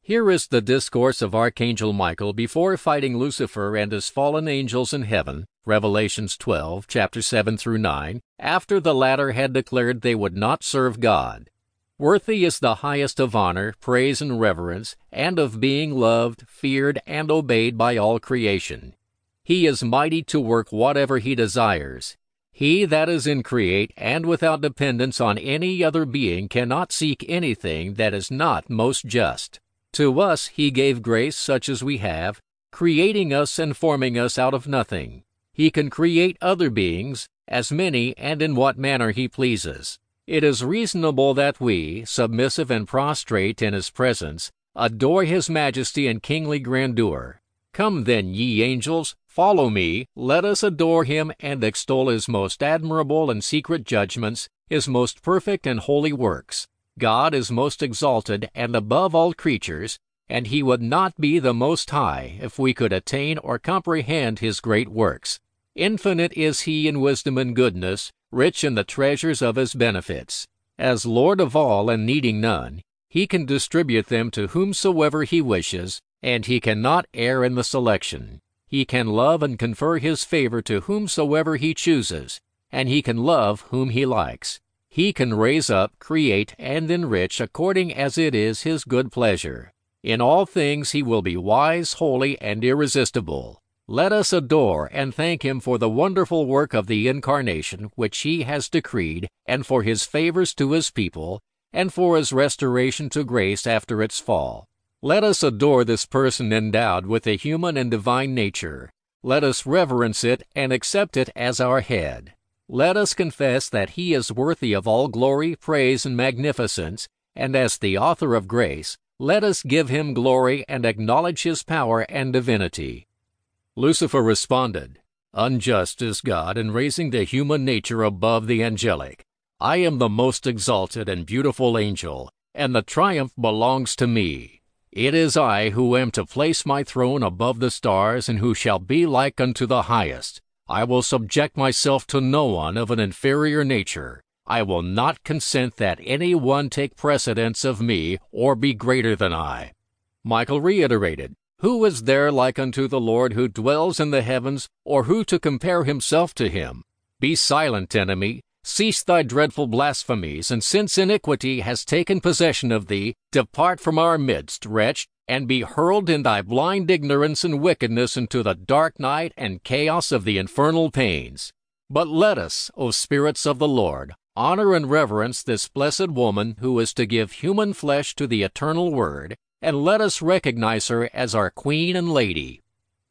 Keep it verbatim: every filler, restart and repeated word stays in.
Here is the discourse of Archangel Michael before fighting Lucifer and his fallen angels in heaven, Revelations twelve, chapter seven through nine, after the latter had declared they would not serve God. Worthy is the highest of honor, praise, and reverence, and of being loved, feared, and obeyed by all creation. He is mighty to work whatever he desires. He that is increate and without dependence on any other being cannot seek anything that is not most just. To us he gave grace such as we have, creating us and forming us out of nothing. He can create other beings, as many and in what manner he pleases. It is reasonable that we, submissive and prostrate in his presence, adore his majesty and kingly grandeur. Come then, ye angels, follow me, let us adore him and extol his most admirable and secret judgments, his most perfect and holy works. God is most exalted and above all creatures, and he would not be the Most High if we could attain or comprehend his great works. Infinite is he in wisdom and goodness, rich in the treasures of his benefits. As Lord of all and needing none, he can distribute them to whomsoever he wishes, and he cannot err in the selection. He can love and confer his favor to whomsoever he chooses, and he can love whom he likes. He can raise up, create, and enrich according as it is his good pleasure. In all things he will be wise, holy, and irresistible. Let us adore and thank him for the wonderful work of the Incarnation which he has decreed, and for his favors to his people, and for his restoration to grace after its fall. Let us adore this person endowed with a human and divine nature. Let us reverence it and accept it as our head. Let us confess that he is worthy of all glory, praise, and magnificence, and as the author of grace, let us give him glory and acknowledge his power and divinity. Lucifer responded, Unjust is God in raising the human nature above the angelic. I am the most exalted and beautiful angel, and the triumph belongs to me. It is I who am to place my throne above the stars, and who shall be like unto the highest. I will subject myself to no one of an inferior nature. I will not consent that any one take precedence of me or be greater than I. Michael reiterated, Who is there like unto the Lord who dwells in the heavens, or who to compare himself to him? Be silent, enemy. Cease thy dreadful blasphemies, and since iniquity has taken possession of thee, depart from our midst, wretch, and be hurled in thy blind ignorance and wickedness into the dark night and chaos of the infernal pains. But let us, O spirits of the Lord, honor and reverence this blessed woman who is to give human flesh to the eternal Word, and let us recognize her as our Queen and Lady.